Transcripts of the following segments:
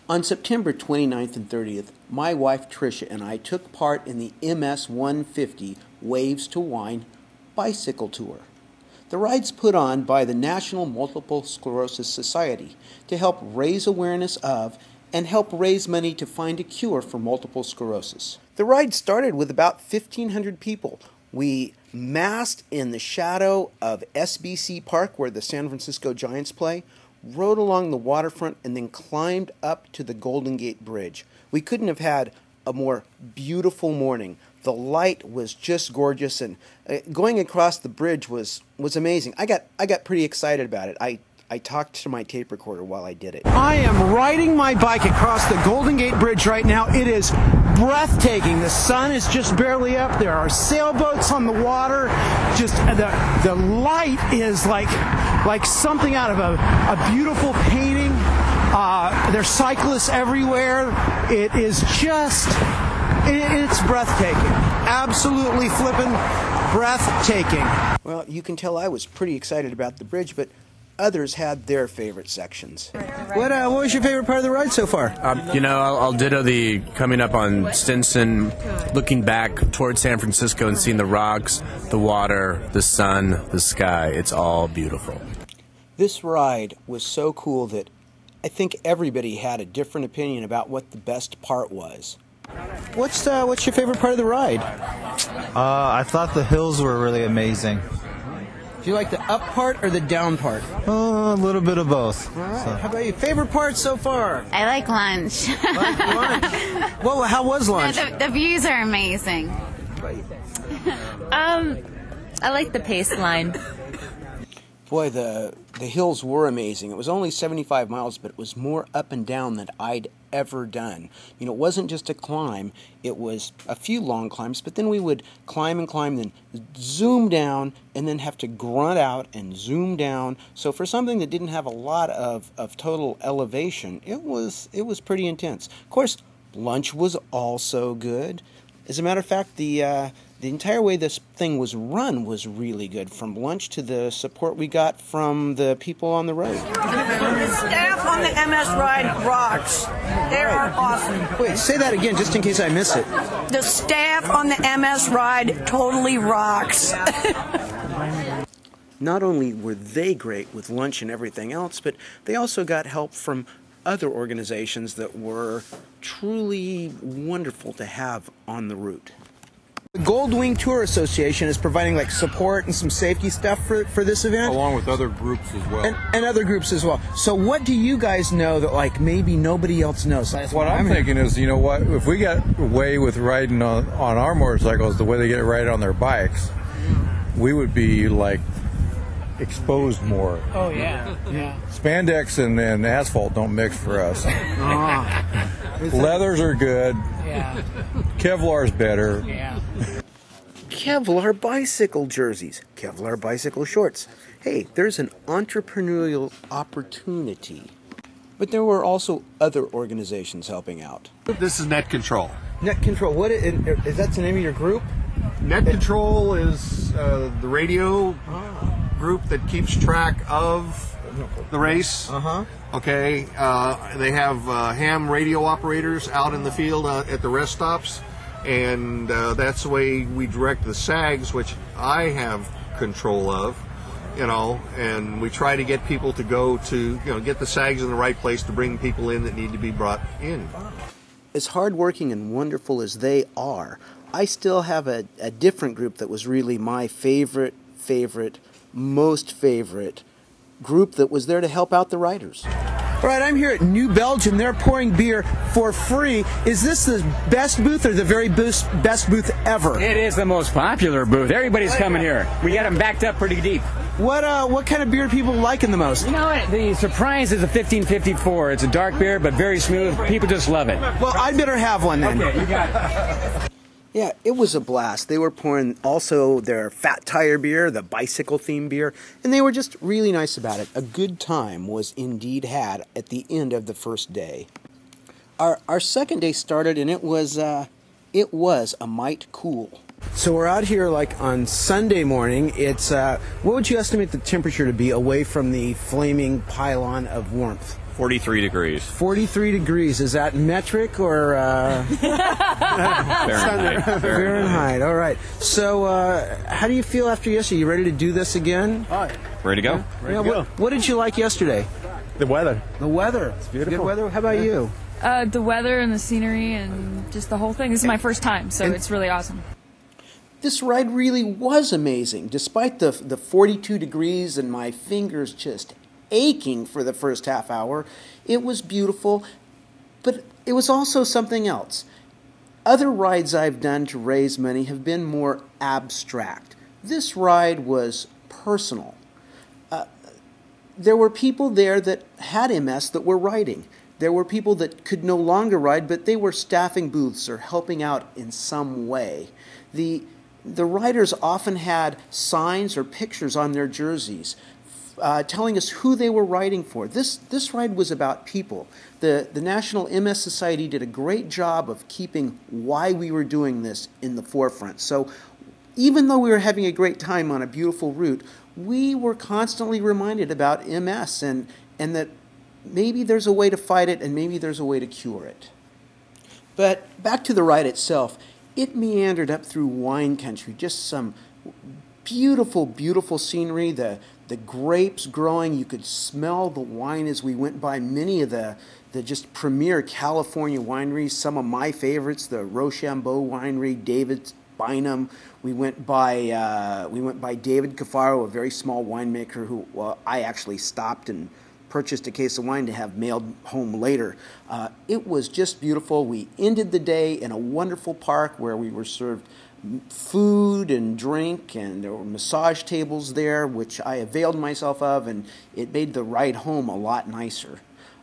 On September 29th and 30th, my wife Tricia and I took part in the MS 150 Waves to Wine bicycle tour. The ride's put on by the National Multiple Sclerosis Society to help raise awareness of and help raise money to find a cure for multiple sclerosis. The ride started with about 1,500 people. We massed in the shadow of SBC Park, where the San Francisco Giants play, rode along the waterfront, and then climbed up to the Golden Gate Bridge. We couldn't have had a more beautiful morning. The light was just gorgeous, and going across the bridge was amazing. I got pretty excited about it. I talked to my tape recorder while I did it. I am riding my bike across the Golden Gate Bridge right now. It is breathtaking. The sun is just barely up. There are sailboats on the water. Just the light is like something out of a beautiful painting. There's cyclists everywhere. It is just, it's breathtaking. Absolutely flippin' breathtaking. Well, you can tell I was pretty excited about the bridge, but others had their favorite sections. What was your favorite part of the ride so far? I'll ditto the coming up on Stinson, looking back towards San Francisco and seeing the rocks, the water, the sun, the sky. It's all beautiful. This ride was so cool that I think everybody had a different opinion about what the best part was. What's your favorite part of the ride? I thought the hills were really amazing. Do you like the up part or the down part? A little bit of both. All right. So. How about your favorite part so far? I like lunch. Like lunch? Well, how was lunch? The views are amazing. I like the pace line. Boy, the hills were amazing. It was only 75 miles, but it was more up and down than I'd ever done. It wasn't just a climb. It was a few long climbs, but then we would climb and climb, then zoom down, and then have to grunt out and zoom down. So for something that didn't have a lot of total elevation, it was pretty intense. Of course, lunch was also good. As a matter of fact, the entire way this thing was run was really good, from lunch to the support we got from the people on the road. The staff on the MS ride rocks. They are awesome. Wait, say that again, just in case I missed it. The staff on the MS ride totally rocks. Not only were they great with lunch and everything else, but they also got help from other organizations that were truly wonderful to have on the route. The Gold Wing Tour Association is providing support and some safety stuff for this event. Along with other groups as well. And other groups as well. So what do you guys know that maybe nobody else knows? What I'm thinking is, if we get away with riding on our motorcycles the way they get riding on their bikes, we would be exposed more. Oh yeah. Spandex and asphalt don't mix for us. Leathers are good. Yeah. Kevlar's better. Yeah. Kevlar bicycle jerseys, Kevlar bicycle shorts. Hey, there's an entrepreneurial opportunity. But there were also other organizations helping out. This is Net Control. Net Control. What is that the name of your group? Net Control is the radio group that keeps track of the race. Okay. They have ham radio operators out in the field at the rest stops, and that's the way we direct the SAGs, which I have control of. And we try to get people to go to, get the SAGs in the right place to bring people in that need to be brought in. As hardworking and wonderful as they are, I still have a different group that was really my most favorite group that was there to help out the riders. All right, I'm here at New Belgium. They're pouring beer for free. Is this the best booth or the very best booth ever? It is the most popular booth. Everybody's coming here. We got them backed up pretty deep. What kind of beer are people liking the most? You know what? The surprise is a 1554. It's a dark beer, but very smooth. People just love it. Well, I better have one then. Okay, you got it. Yeah, it was a blast. They were pouring also their Fat Tire beer, the bicycle-themed beer, and they were just really nice about it. A good time was indeed had at the end of the first day. Our second day started, and it was a mite cool. So we're out here on Sunday morning. It's what would you estimate the temperature to be away from the flaming pylon of warmth? 43 degrees. 43 degrees. Is that metric or Fahrenheit. Fahrenheit? All right. So, how do you feel after yesterday? You ready to do this again? Ready to go? What did you like yesterday? The weather. The weather. It's beautiful. Good weather. How about you? The weather and the scenery and just the whole thing. This is my first time, so it's really awesome. This ride really was amazing. Despite the 42 degrees and my fingers just aching for the first half hour, it was beautiful, but it was also something else. Other rides I've done to raise money have been more abstract. This ride was personal. There were people there that had MS that were riding. There were people that could no longer ride, but they were staffing booths or helping out in some way. The riders often had signs or pictures on their jerseys telling us who they were riding for. This ride was about people. The National MS Society did a great job of keeping why we were doing this in the forefront. So even though we were having a great time on a beautiful route, we were constantly reminded about MS and that maybe there's a way to fight it and maybe there's a way to cure it. But back to the ride itself, it meandered up through wine country, just some beautiful, beautiful scenery, the grapes growing. You could smell the wine as we went by many of the just premier California wineries. Some of my favorites, the Rochambeau Winery, David's Bynum. We went by David Cafaro, a very small winemaker who I actually stopped and purchased a case of wine to have mailed home later. It was just beautiful. We ended the day in a wonderful park where we were served food and drink, and there were massage tables there, which I availed myself of, and it made the ride home a lot nicer.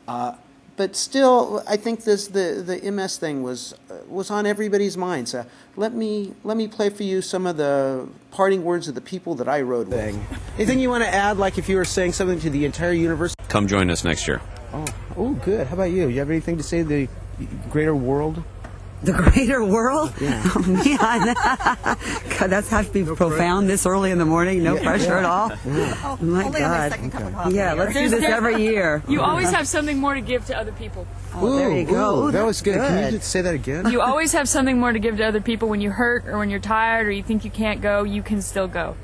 But still, I think the MS thing was on everybody's minds. Let me play for you some of the parting words of the people that I rode with. Anything you want to add, like if you were saying something to the entire universe? Come join us next year. Oh, good. How about you? You have anything to say to the greater world? The greater world? Yeah. Oh, man. God, that's has to be profound this early in the morning. No pressure at all. Yeah. Oh, my Only God. on my second cup of coffee. Yeah, let's do this every year. You always have something more to give to other people. Oh, there you go. Ooh, that was good. Can you good. just say that again? You always have something more to give to other people. When you hurt or when you're tired or you think you can't go, you can still go.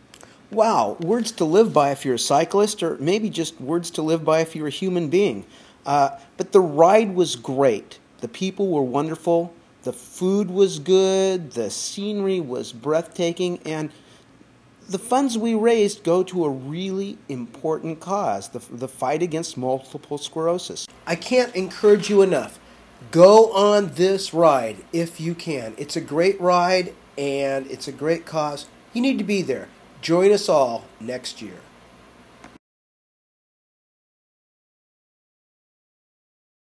Wow, words to live by if you're a cyclist, or maybe just words to live by if you're a human being. But the ride was great. The people were wonderful. The food was good. The scenery was breathtaking. And the funds we raised go to a really important cause, the fight against multiple sclerosis. I can't encourage you enough. Go on this ride if you can. It's a great ride and it's a great cause. You need to be there. Join us all next year.